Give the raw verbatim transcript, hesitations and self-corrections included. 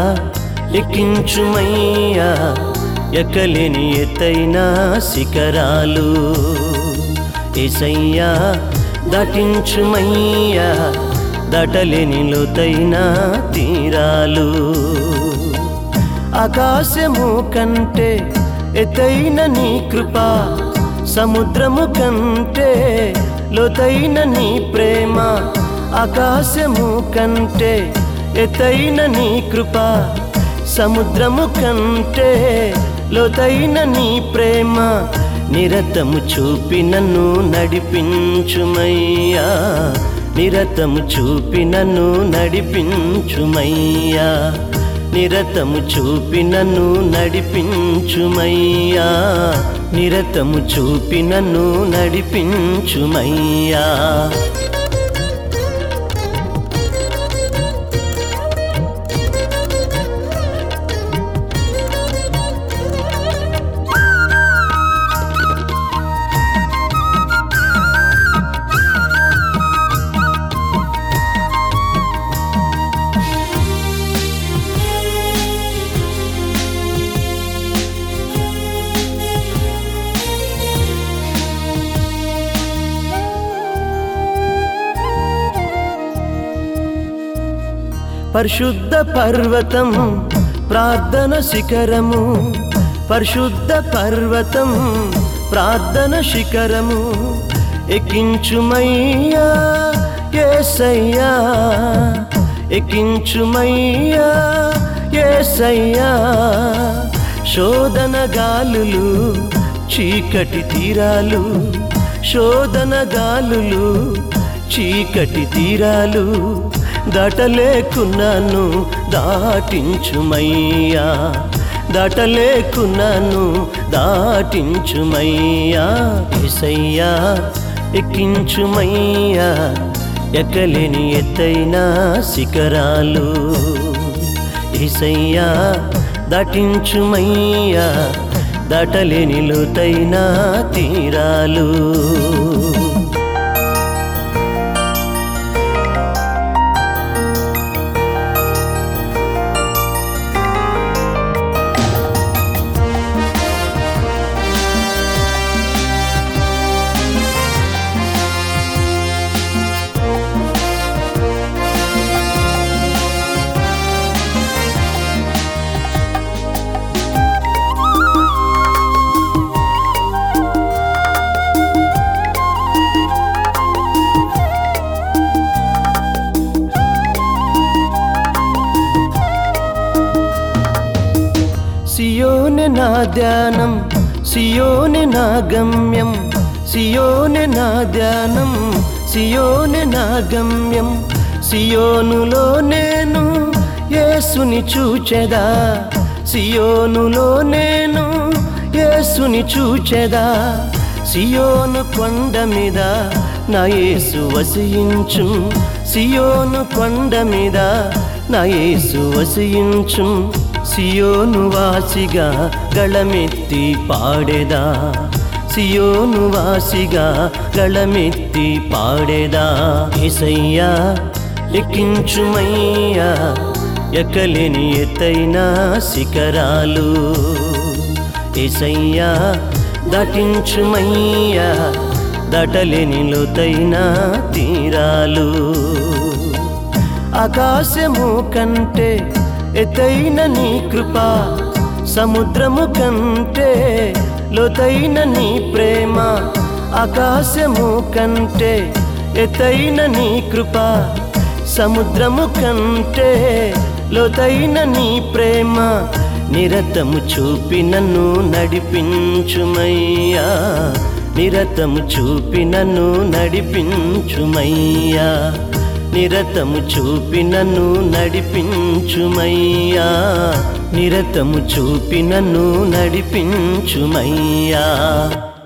ఎక్కించుమయ్యా ఎక్కలేని ఎత్తైన శిఖరాలు. యేసయ్యా దాటించుమయ్యా దాటలేని లోతైన తీరాలు. ఆకాశము కంటే ఎత్తైన నీ కృప, సముద్రము కంటే లోతైన నీ ప్రేమ. ఆకాశము కంటే ఎత్తైన నీ కృప, సముద్రము కంటే లోతైన నీ ప్రేమ. నిరతము చూపి నన్ను నడిపించుమయ్యా, నిరతము చూపి నన్ను నడిపించుమయ్యా, నిరతము చూపి నన్ను నడిపించుమయ్యా, నిరతము చూపి నన్ను నడిపించుమయ్యా. పరిశుద్ధ పర్వతం ప్రార్థన శిఖరము, పరిశుద్ధ పర్వతం ప్రార్థన శిఖరము. ఎక్కించుమయ్యా యేసయ్యా, ఎక్కించుమయ్యా యేసయ్యా. శోధన గాలులు చీకటి తీరాలు, శోధన గాలులు చీకటి తీరాలు. దాటలేకున్నాను దాటించుమయ్యా, దాటలేకున్నాను దాటించుమయ్యా. యేసయ్యా ఎక్కించుమయ్యా ఎక్కలేని ఎత్తైన శిఖరాలు. యేసయ్యా దాటించుమయ్యా దాటలేని లోతైన తీరాలు. సియోనే నా ధ్యానం, సియోనే నా గమ్యం, సియోనే నా ధ్యానం, సియోనే నా గమ్యం. సియోనులో నేను యేసుని చూచెదా, సియోనులో నేను యేసుని చూచెదా. సియోను కొండ మీద నా యేసు వసించు, సియోను కొండ మీద నా యేసు వసించు. సియోను వాసిగా గళమెత్తి పాడేదా, సియోను వాసిగా గళమెత్తి పాడేదా. యేసయ్యా ఎక్కించుమయ్యా ఎక్కలేని ఎత్తైన శిఖరాలు. యేసయ్యా దాటించుమయ్యా దాటలేని లోతైన తీరాలు. ఆకాశము కంటే ఎత్తైన నీ కృప, సముద్రము కంటే లోతైన నీ ప్రేమ. ఆకాశము కంటే ఎత్తైన నీ కృప, సముద్రము కంటే లోతైన నీ ప్రేమ. నిరతము చూపి నన్ను నడిపించుమయ్యా, నిరతము చూపి నన్ను నడిపించుమయ్యా, నిరతము చూపి నన్ను నడిపించుమయ్యా, నిరతము చూపి నన్ను నడిపించుమయ్యా.